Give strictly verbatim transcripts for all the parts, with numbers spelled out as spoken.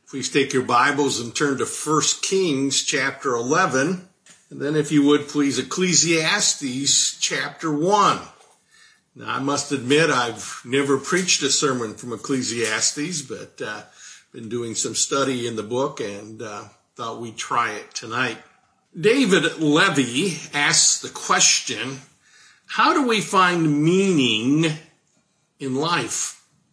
Please take your Bibles and turn to First Kings chapter eleven. And then if you would, please, Ecclesiastes chapter one. Now, I must admit I've never preached a sermon from Ecclesiastes, but uh, been doing some study in the book and uh, thought we'd try it tonight. David Levy asks the question, how do we find meaning in life?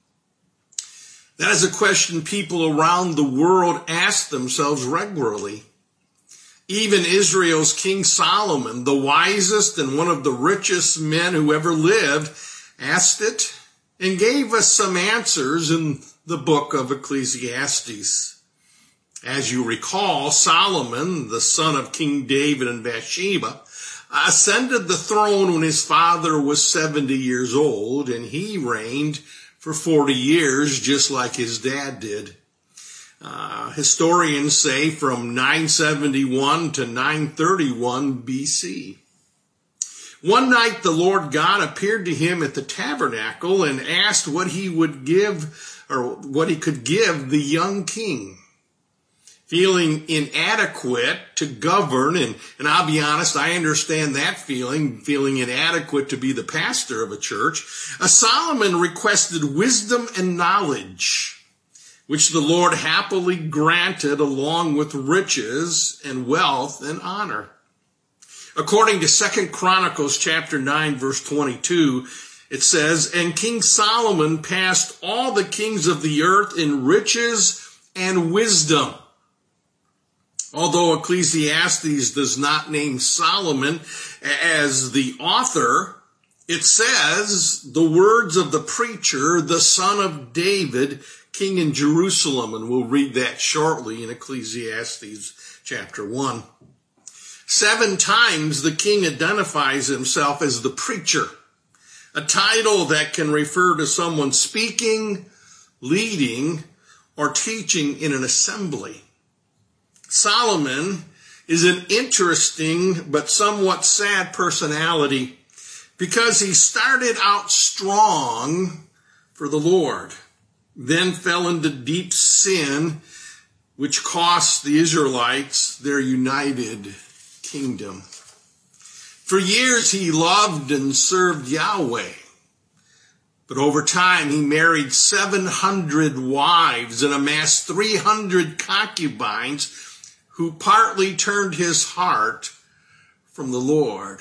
That is a question people around the world ask themselves regularly. Even Israel's King Solomon, the wisest and one of the richest men who ever lived, asked it and gave us some answers in the book of Ecclesiastes. As you recall, Solomon, the son of King David and Bathsheba, ascended the throne when his father was seventy years old, and he reigned for forty years, just like his dad did. Uh, historians say from nine seventy-one to nine thirty-one B C. One night the Lord God appeared to him at the tabernacle and asked what he would give, or what he could give the young king. Feeling inadequate to govern, and, and I'll be honest, I understand that feeling, feeling inadequate to be the pastor of a church, uh, Solomon requested wisdom and knowledge, which the Lord happily granted along with riches and wealth and honor. According to Second Chronicles chapter nine, verse twenty-two, it says, "And King Solomon passed all the kings of the earth in riches and wisdom." Although Ecclesiastes does not name Solomon as the author, it says the words of the preacher, the son of David, king in Jerusalem, and we'll read that shortly in Ecclesiastes chapter one. Seven times the king identifies himself as the preacher, a title that can refer to someone speaking, leading, or teaching in an assembly. Solomon is an interesting but somewhat sad personality because he started out strong for the Lord, then fell into deep sin, which cost the Israelites their united kingdom. For years he loved and served Yahweh, but over time he married seven hundred wives and amassed three hundred concubines who partly turned his heart from the Lord.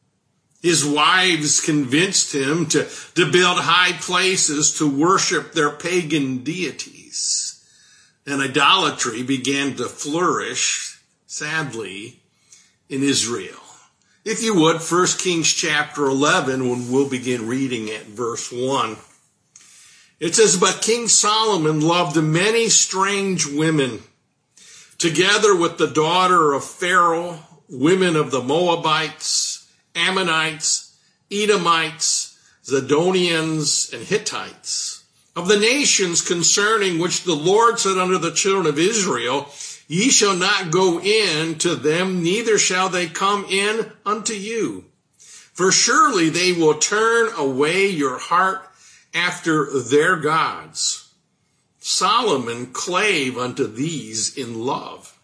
His wives convinced him to, to build high places to worship their pagan deities. And idolatry began to flourish, sadly, in Israel. If you would, First Kings chapter eleven, when we'll begin reading at verse one. It says, "But King Solomon loved many strange women, together with the daughter of Pharaoh, women of the Moabites, Ammonites, Edomites, Zidonians, and Hittites, of the nations concerning which the Lord said unto the children of Israel, Ye shall not go in to them, neither shall they come in unto you. For surely they will turn away your heart after their gods. Solomon clave unto these in love.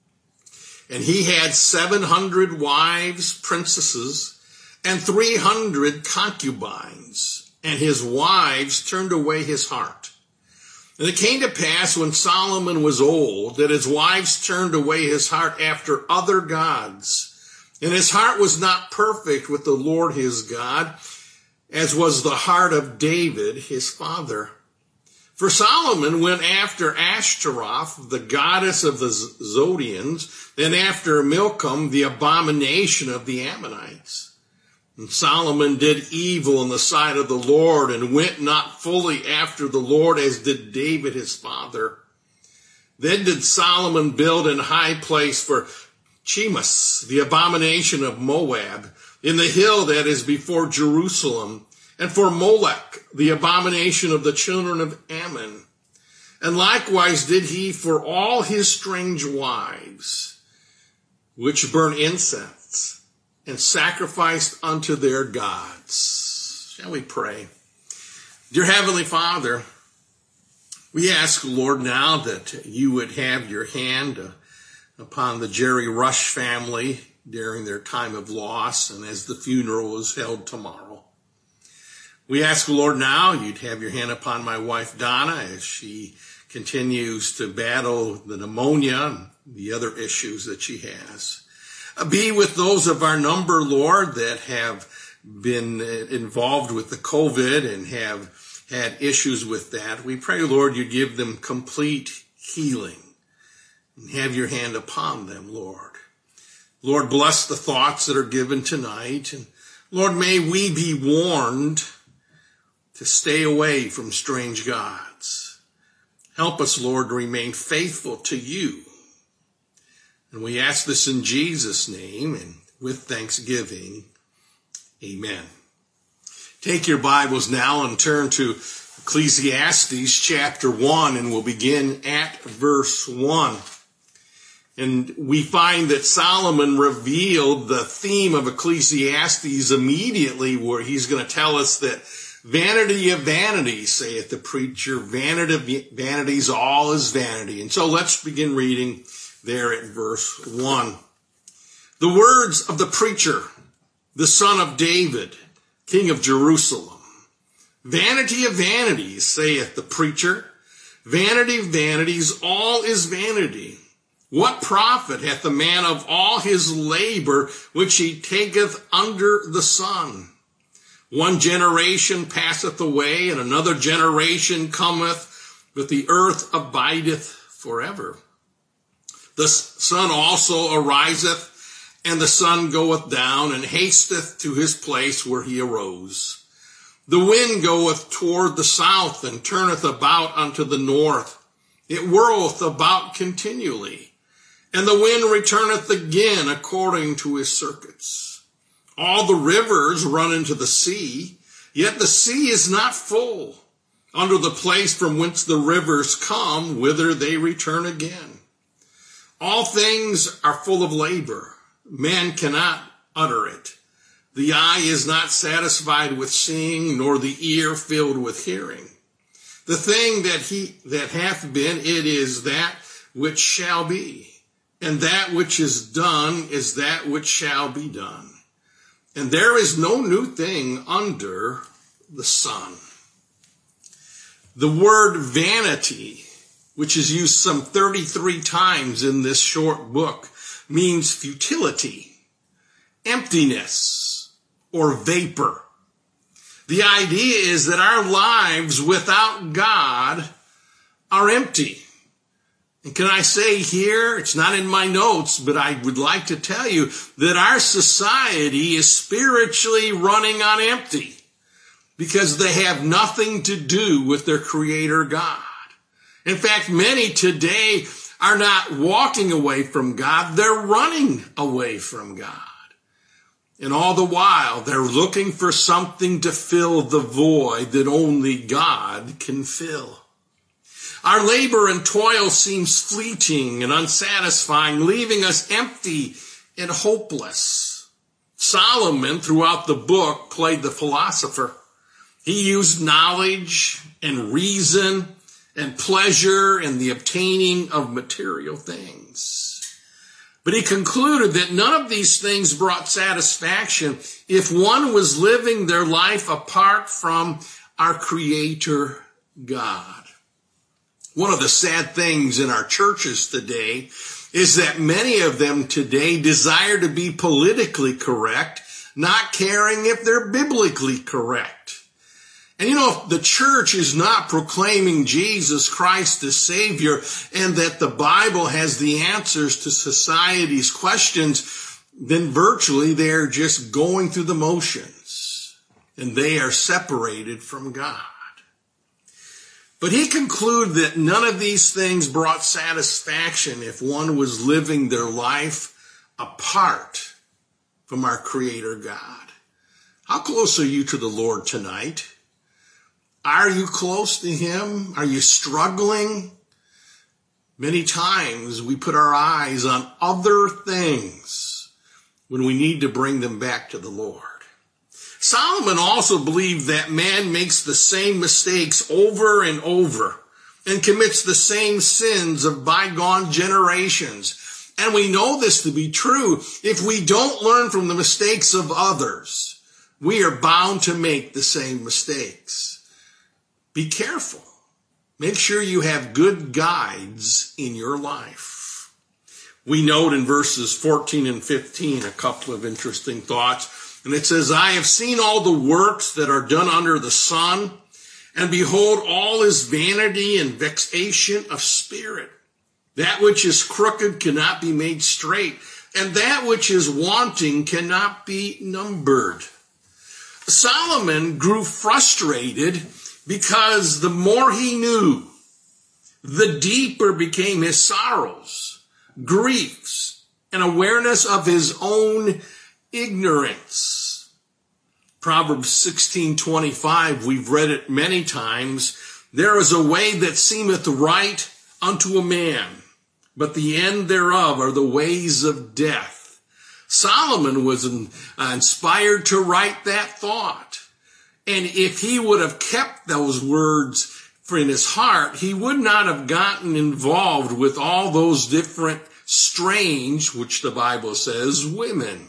And he had seven hundred wives, princesses, and three hundred concubines, and his wives turned away his heart. And it came to pass when Solomon was old that his wives turned away his heart after other gods, and his heart was not perfect with the Lord his God, as was the heart of David his father. For Solomon went after Ashtaroth, the goddess of the Zidonians, and after Milcom, the abomination of the Ammonites. And Solomon did evil in the sight of the Lord, and went not fully after the Lord, as did David his father. Then did Solomon build an high place for Chemosh, the abomination of Moab, in the hill that is before Jerusalem, and for Molech, the abomination of the children of Ammon. And likewise did he for all his strange wives, which burn incense and sacrificed unto their gods. Shall we pray? Dear Heavenly Father, We ask, Lord, now that you would have your hand uh, upon the Jerry Rush family during their time of loss and as the funeral is held tomorrow. We ask, Lord, now you'd have your hand upon my wife, Donna, as she continues to battle the pneumonia and the other issues that she has. Uh, be with those of our number, Lord, that have been involved with the COVID and have had issues with that. We pray, Lord, you give them complete healing and have your hand upon them, Lord. Lord, bless the thoughts that are given tonight. And Lord, may we be warned to stay away from strange gods. Help us, Lord, to remain faithful to you. And we ask this in Jesus' name and with thanksgiving. Amen. Take your Bibles now and turn to Ecclesiastes chapter one, and we'll begin at verse one. And we find that Solomon revealed the theme of Ecclesiastes immediately, where he's going to tell us that vanity of vanities, saith the preacher, vanity of vanities, all is vanity. And so let's begin reading there at verse one. The words of the preacher, the son of David, king of Jerusalem. Vanity of vanities, saith the preacher. Vanity of vanities, all is vanity. What profit hath the man of all his labor which he taketh under the sun? One generation passeth away, and another generation cometh, but the earth abideth forever. The sun also ariseth, and the sun goeth down, and hasteth to his place where he arose. The wind goeth toward the south, and turneth about unto the north. It whirleth about continually, and the wind returneth again according to his circuits. All the rivers run into the sea, yet the sea is not full. Under the place from whence the rivers come, whither they return again. All things are full of labor. Man cannot utter it. The eye is not satisfied with seeing, nor the ear filled with hearing. The thing that he that hath been, it is that which shall be. And that which is done is that which shall be done. And there is no new thing under the sun. The word vanity, which is used some thirty-three times in this short book, means futility, emptiness, or vapor. The idea is that our lives without God are empty. And can I say here, it's not in my notes, but I would like to tell you that our society is spiritually running on empty because they have nothing to do with their Creator God. In fact, many today are not walking away from God, they're running away from God. And all the while, they're looking for something to fill the void that only God can fill. Our labor and toil seems fleeting and unsatisfying, leaving us empty and hopeless. Solomon, throughout the book, played the philosopher. He used knowledge and reason and pleasure in the obtaining of material things. But he concluded that none of these things brought satisfaction if one was living their life apart from our Creator God. One of the sad things in our churches today is that many of them today desire to be politically correct, not caring if they're biblically correct. And you know, if the church is not proclaiming Jesus Christ as Savior and that the Bible has the answers to society's questions, then virtually they're just going through the motions and they are separated from God. But he concluded that none of these things brought satisfaction if one was living their life apart from our Creator God. How close are you to the Lord tonight? Are you close to Him? Are you struggling? Many times we put our eyes on other things when we need to bring them back to the Lord. Solomon also believed that man makes the same mistakes over and over and commits the same sins of bygone generations. And we know this to be true. If we don't learn from the mistakes of others, we are bound to make the same mistakes. Be careful. Make sure you have good guides in your life. We note in verses fourteen and fifteen a couple of interesting thoughts. And it says, I have seen all the works that are done under the sun, and behold, all is vanity and vexation of spirit. That which is crooked cannot be made straight, and that which is wanting cannot be numbered. Solomon grew frustrated because the more he knew, the deeper became his sorrows, griefs, and awareness of his own ignorance. Proverbs sixteen twenty-five, we've read it many times. There is a way that seemeth right unto a man, but the end thereof are the ways of death. Solomon was inspired to write that thought. And if he would have kept those words in his heart, he would not have gotten involved with all those different strange, which the Bible says, women.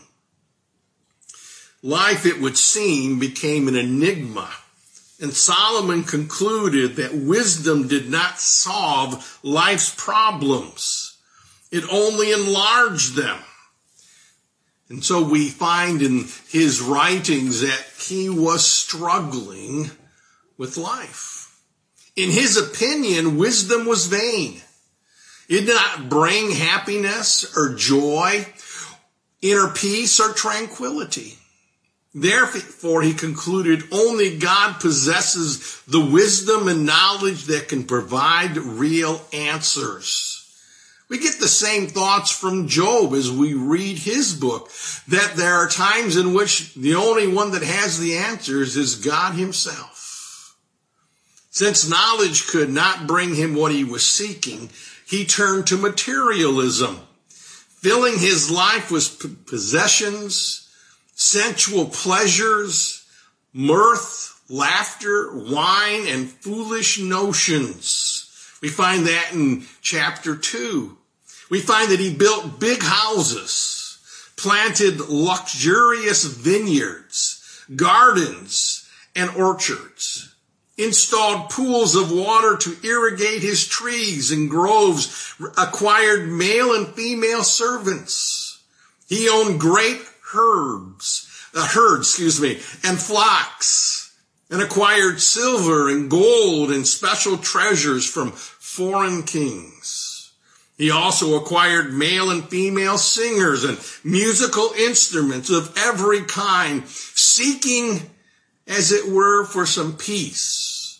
Life, it would seem, became an enigma. And Solomon concluded that wisdom did not solve life's problems. It only enlarged them. And so we find in his writings that he was struggling with life. In his opinion, wisdom was vain. It did not bring happiness or joy, inner peace or tranquility. Therefore, he concluded only God possesses the wisdom and knowledge that can provide real answers. We get the same thoughts from Job as we read his book, that there are times in which the only one that has the answers is God himself. Since knowledge could not bring him what he was seeking, he turned to materialism, filling his life with possessions, sensual pleasures, mirth, laughter, wine, and foolish notions. We find that in chapter two. We find that he built big houses, planted luxurious vineyards, gardens, and orchards, installed pools of water to irrigate his trees and groves, acquired male and female servants. He owned great herds, uh, herds, excuse me, and flocks, and acquired silver and gold and special treasures from foreign kings. He also acquired male and female singers and musical instruments of every kind, seeking, as it were, for some peace.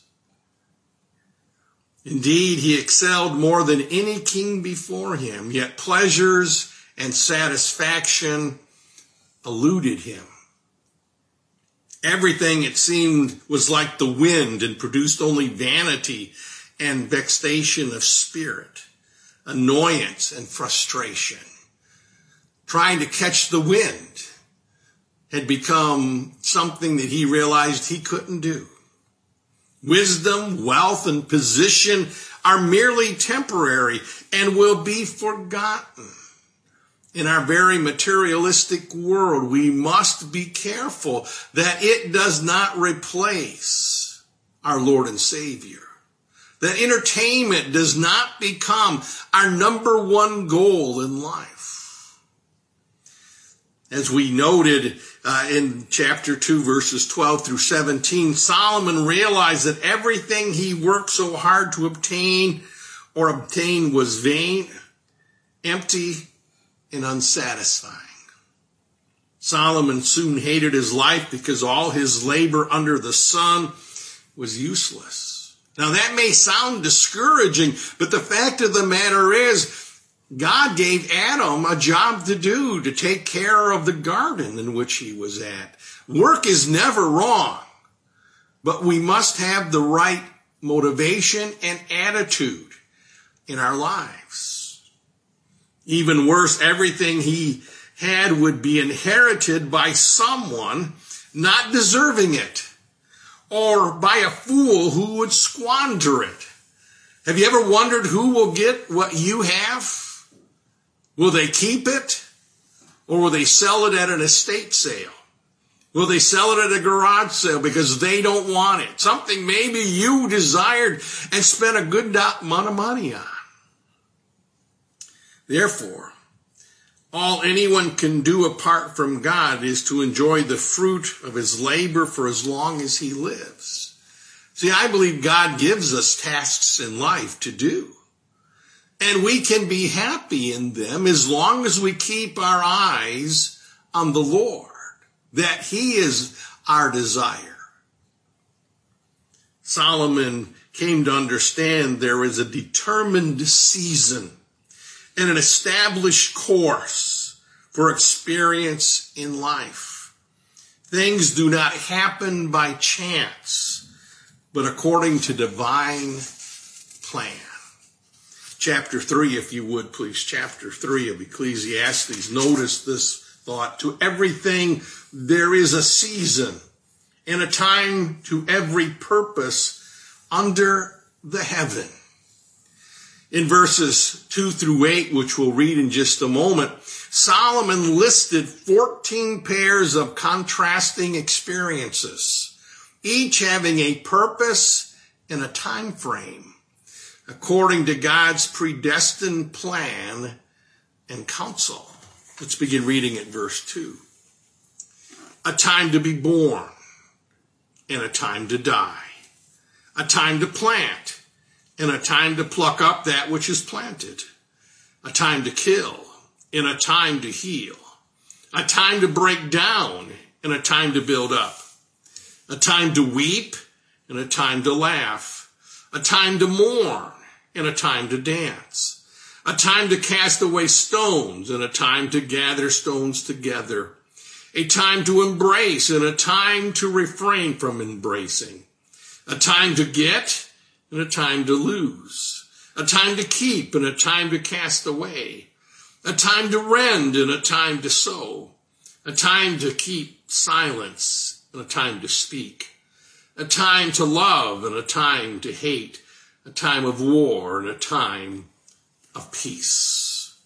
Indeed, he excelled more than any king before him, yet pleasures and satisfaction eluded him. Everything, it seemed, was like the wind and produced only vanity and vexation of spirit, annoyance and frustration. Trying to catch the wind had become something that he realized he couldn't do. Wisdom, wealth, and position are merely temporary and will be forgotten. In our very materialistic world, we must be careful that it does not replace our Lord and Savior. That entertainment does not become our number one goal in life. As we noted uh, in chapter two, verses twelve through seventeen, Solomon realized that everything he worked so hard to obtain or obtain was vain, empty, and unsatisfying. Solomon soon hated his life because all his labor under the sun was useless. Now that may sound discouraging, but the fact of the matter is, God gave Adam a job to do, to take care of the garden in which he was at. Work is never wrong, but we must have the right motivation and attitude in our lives. Even worse, everything he had would be inherited by someone not deserving it, or by a fool who would squander it. Have you ever wondered who will get what you have? Will they keep it? Or will they sell it at an estate sale? Will they sell it at a garage sale because they don't want it? Something maybe you desired and spent a good amount of money on. Therefore, all anyone can do apart from God is to enjoy the fruit of his labor for as long as he lives. See, I believe God gives us tasks in life to do. And we can be happy in them as long as we keep our eyes on the Lord, that he is our desire. Solomon came to understand there is a determined season and an established course for experience in life. Things do not happen by chance, but according to divine plan. Chapter three, if you would, please. Chapter three of Ecclesiastes. Notice this thought. To everything there is a season and a time to every purpose under the heaven. In verses two through eight, which we'll read in just a moment, Solomon listed fourteen pairs of contrasting experiences, each having a purpose and a time frame, according to God's predestined plan and counsel. Let's begin reading at verse two. A time to be born and a time to die. A time to plant and a time to pluck up that which is planted. A time to kill and a time to heal. A time to break down and a time to build up. A time to weep and a time to laugh. A time to mourn and a time to dance. A time to cast away stones and a time to gather stones together. A time to embrace and a time to refrain from embracing. A time to get and a time to lose. A time to keep and a time to cast away. A time to rend and a time to sow. A time to keep silence and a time to speak. A time to love and a time to hate. A time of war and a time of peace.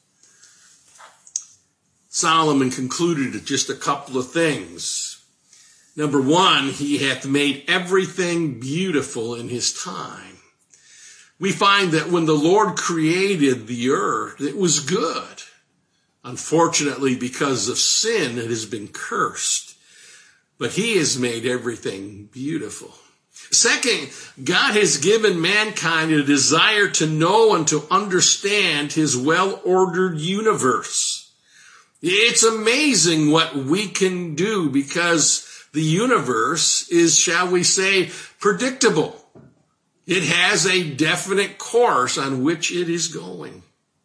Solomon concluded with just a couple of things. Number one, he hath made everything beautiful in his time. We find that when the Lord created the earth, it was good. Unfortunately, because of sin, it has been cursed. But he has made everything beautiful. Second, God has given mankind a desire to know and to understand his well-ordered universe. It's amazing what we can do because the universe is, shall we say, predictable. It has a definite course on which it is going.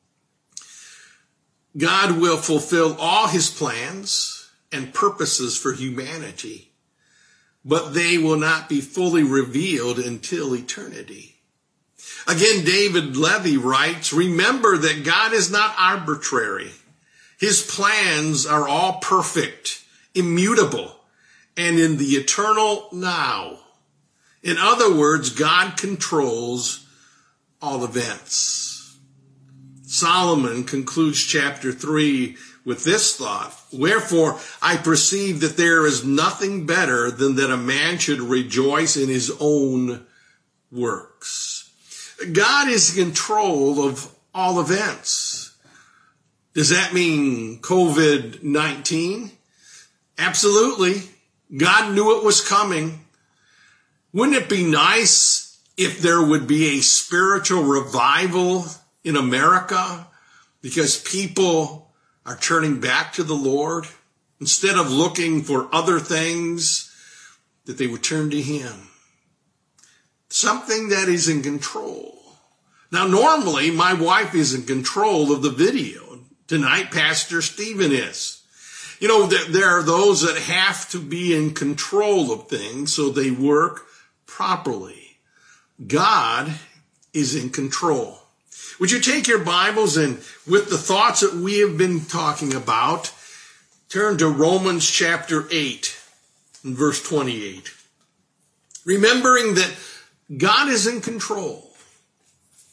God will fulfill all his plans and purposes for humanity, but they will not be fully revealed until eternity. Again, David Levy writes, remember that God is not arbitrary. His plans are all perfect, immutable, and in the eternal now. In other words, God controls all events. Solomon concludes chapter three with this thought. Wherefore, I perceive that there is nothing better than that a man should rejoice in his own works. God is in control of all events. Does that mean covid nineteen? Absolutely. God knew it was coming. Wouldn't it be nice if there would be a spiritual revival in America because people are turning back to the Lord? Instead of looking for other things, that they would turn to him. Something that is in control. Now, normally, my wife is in control of the video. Tonight, Pastor Stephen is. You know, there, there are those that have to be in control of things so they work properly. God is in control. Would you take your Bibles and with the thoughts that we have been talking about, turn to Romans chapter eight and verse twenty-eight. Remembering that God is in control.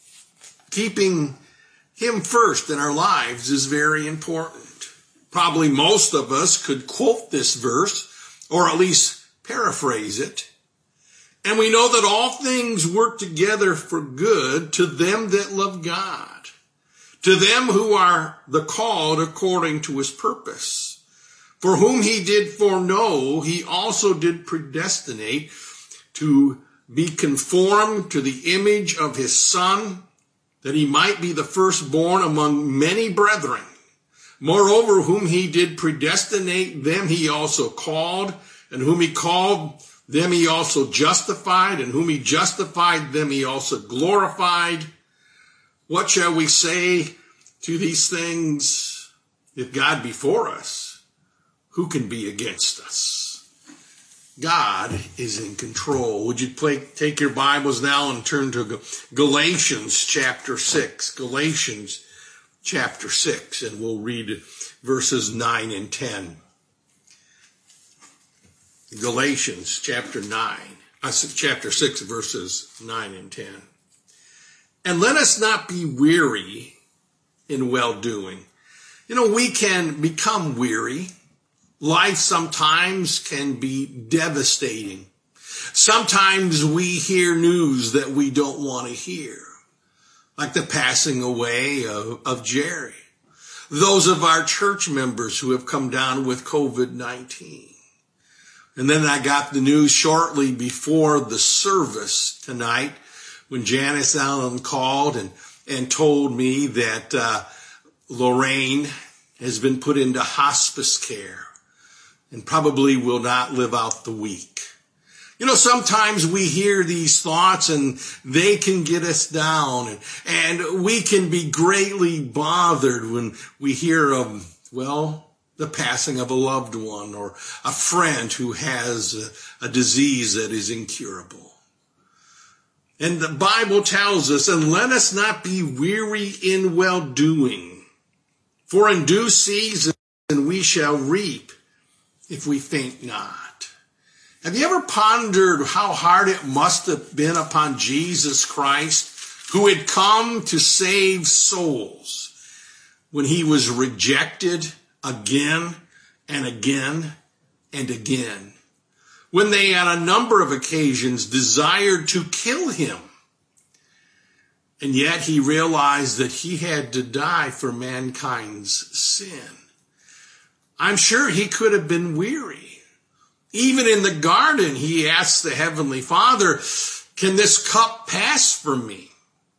keeping him first in our lives is very important. Probably most of us could quote this verse, or at least paraphrase it. And we know that all things work together for good to them that love God, to them who are the called according to his purpose. For whom he did foreknow, he also did predestinate to be conformed to the image of his Son, that he might be the firstborn among many brethren. Moreover, whom he did predestinate, them he also called, and whom he called, them he also justified, and whom he justified, them he also glorified. What shall we say to these things? If God be for us, who can be against us? God is in control. Would you play, take your Bibles now and turn to Galatians chapter six. Galatians chapter six, and we'll read verses nine and ten. Galatians chapter nine, uh, chapter six, verses nine and ten. And let us not be weary in well-doing. You know, we can become weary. Life sometimes can be devastating. Sometimes we hear news that we don't want to hear, like the passing away of, of Jerry. Those of our church members who have come down with covid nineteen. And then I got the news shortly before the service tonight when Janice Allen called and, and told me that uh, Lorraine has been put into hospice care and probably will not live out the week. You know, sometimes we hear these thoughts and they can get us down, and, and we can be greatly bothered when we hear of, well, the passing of a loved one or a friend who has a, a disease that is incurable. And the Bible tells us, and let us not be weary in well-doing, for in due season we shall reap if we faint not. Have you ever pondered how hard it must have been upon Jesus Christ, who had come to save souls, when he was rejected again and again and again, when they on a number of occasions desired to kill him, and yet he realized that he had to die for mankind's sin? I'm sure he could have been weary. Even in the garden, he asked the Heavenly Father, can this cup pass from me?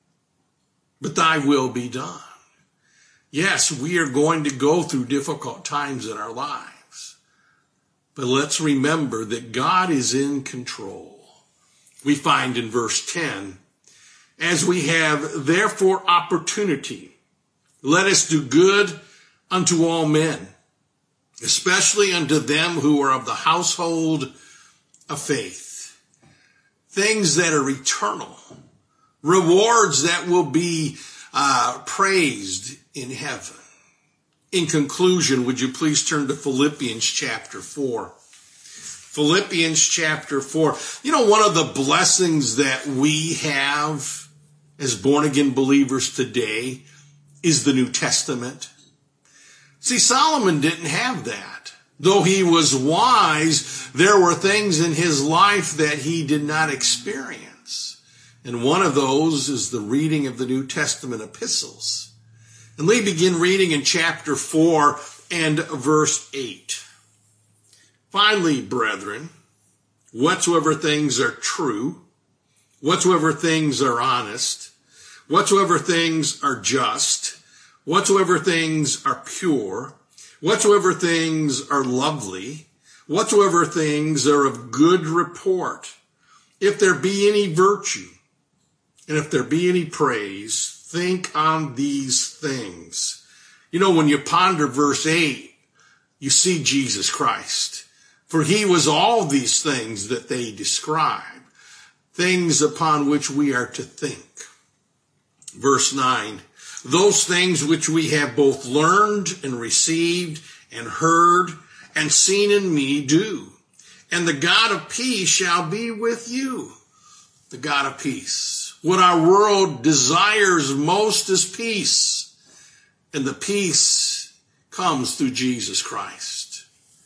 But thy will be done. Yes, we are going to go through difficult times in our lives. But let's remember that God is in control. We find in verse ten, as we have therefore opportunity, let us do good unto all men, especially unto them who are of the household of faith. Things that are eternal. Rewards that will be uh, praised in heaven. In conclusion, would you please turn to Philippians chapter four. Philippians chapter four. You know, one of the blessings that we have as born-again believers today is the New Testament. See, Solomon didn't have that. Though he was wise, there were things in his life that he did not experience. And one of those is the reading of the New Testament epistles. And we begin reading in chapter four and verse eight. Finally, brethren, whatsoever things are true, whatsoever things are honest, whatsoever things are just, whatsoever things are pure, whatsoever things are lovely, whatsoever things are of good report, if there be any virtue, and if there be any praise, think on these things. You know, when you ponder verse eight, you see Jesus Christ. For he was all these things that they describe, things upon which we are to think. Verse nine, those things which we have both learned and received and heard and seen in me do. And the God of peace shall be with you. The God of peace. What our world desires most is peace. And the peace comes through Jesus Christ.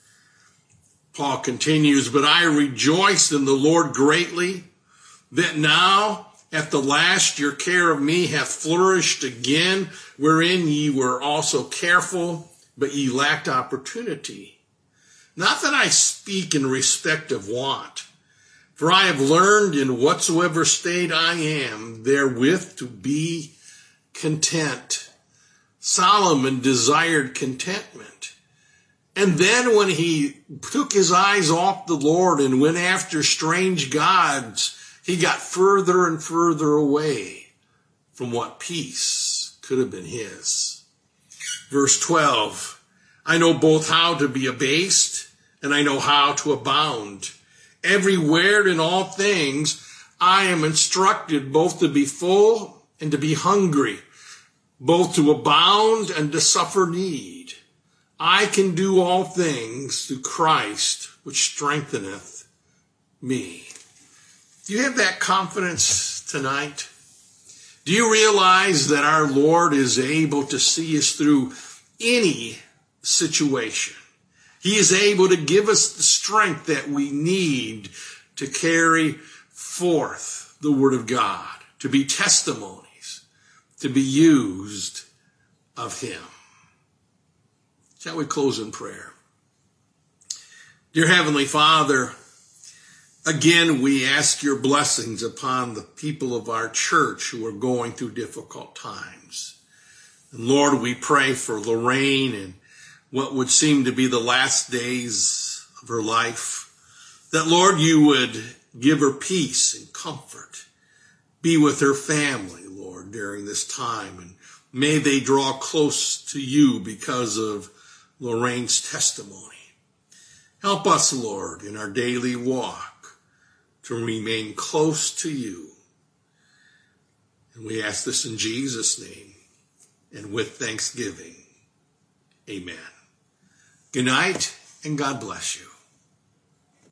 Paul continues, but I rejoice in the Lord greatly that now at the last your care of me hath flourished again, wherein ye were also careful, but ye lacked opportunity. Not that I speak in respect of want, for I have learned in whatsoever state I am, therewith to be content. Solomon desired contentment. And then when he took his eyes off the Lord and went after strange gods, he got further and further away from what peace could have been his. Verse twelve, I know both how to be abased and I know how to abound. Everywhere in all things I am instructed both to be full and to be hungry, both to abound and to suffer need. I can do all things through Christ, which strengtheneth me. Do you have that confidence tonight? Do you realize that our Lord is able to see us through any situation? He is able to give us the strength that we need to carry forth the Word of God, to be testimonies, to be used of Him. Shall we close in prayer? Dear Heavenly Father, again, we ask your blessings upon the people of our church who are going through difficult times. And Lord, we pray for Lorraine and what would seem to be the last days of her life, that, Lord, you would give her peace and comfort. Be with her family, Lord, during this time. And may they draw close to you because of Lorraine's testimony. Help us, Lord, in our daily walk to remain close to you. And we ask this in Jesus' name and with thanksgiving. Amen. Good night and God bless you.